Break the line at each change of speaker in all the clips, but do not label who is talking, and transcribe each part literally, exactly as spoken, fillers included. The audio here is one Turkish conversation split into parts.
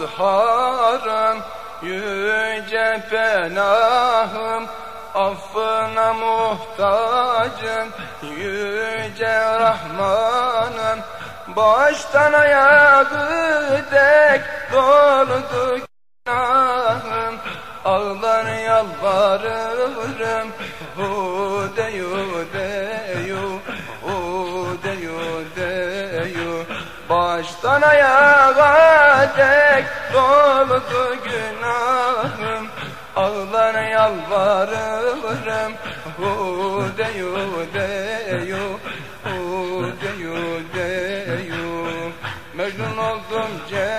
mazharım, yüce penahım, affına muhtacım, yüce Rahmanım. Baştan ayağa dek doldu günahım, ağlar yalvarırım, hudeyu deyu, hudeyu deyu. Baştan ayağa dek doldu günahım, ağlar yalvarırım, hudeyu deyu, hudeyu deyu. Mecnun oldum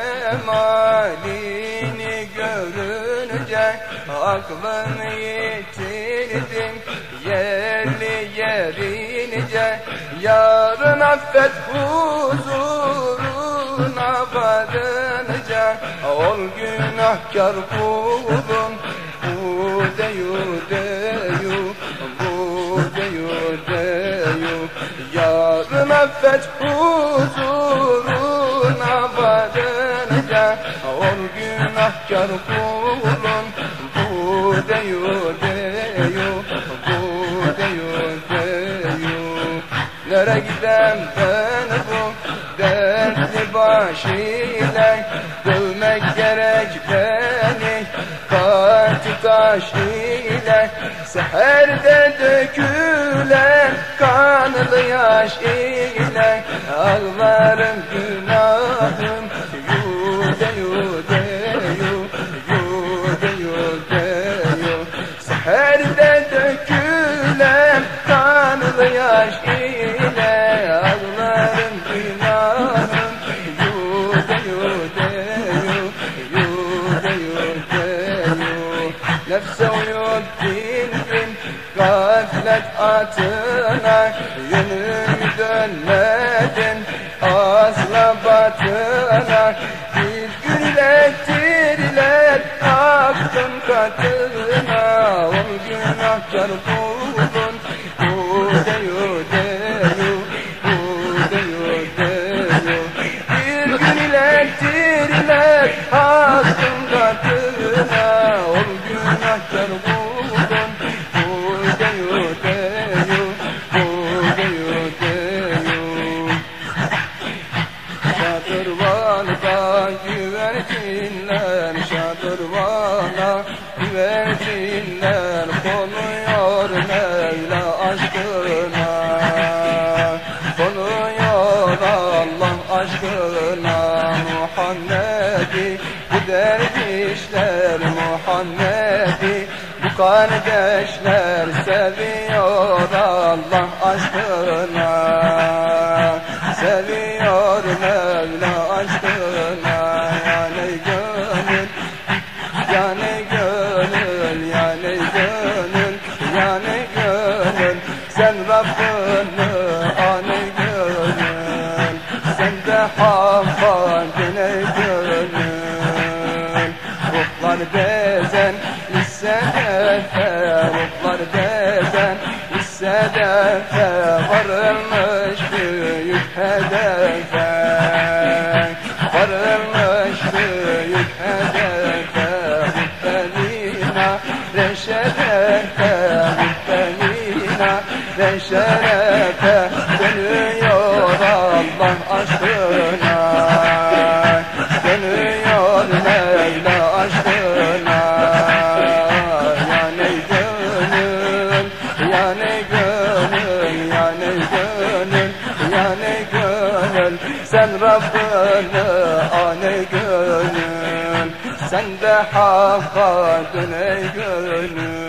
cemalini görünce, aklımı yitirdim yerli yerince. Yarın affet huzuruna varınca, ol günahkar kulum, hudeyu deyu, hudeyu deyu. Yarın affet huzuruna varınca, ol günahkar kulum, hudeyu deyu, hudeyu deyu. Nere gidem ben bu dertli baş ile, dövmek gerek beni katı taş ile. Seherde dökülen kanlı yaş ile, ağlarım günahım, yude yude yu, yude yude yu. Seherde dökülen kanlı yaş ile, ağlarım günahım, yude yude yu, yude yude yu. Nefse uyup dindim gaflet atına, yönümü dönmedin asla batına. Bir gün ilettirler aklım katına, ol günahkar kulun, hudeyu deyu, hudeyu deyu. Bir gün ilettirler aklım katına, ol günahkar kulun, hudeyu deyu, hudeyu deyu. Şadırvan'da güvercinler, şadırvan'a güvercinler konuyor Mevla aşkına, konuyor Allah aşkına. Muhammed'i bu dervişler, Muhammed'i bu kardeşler seviyor Allah aşkına, seviyor Mevla aşkına. Yani gönül, yani gönül, yani gönül, yani gönül. Sen Rabbini ani gönül, sen de Hakk'ını gönül. Ruhlar bezen lissedefe, ruhlar bezen lissedefe, varılmış büyük hedefe, varılmış büyük hedefe. Hübbelina reşerefe, hübbelina reşerefe, dönüyor Allah aşkına, dönüyor Mevla aşkına. Yani gönül, yani gönül, yani gönül, yani gönül. Sen Rabbini ani gönül, sen de Hakk'a dön ey gönül.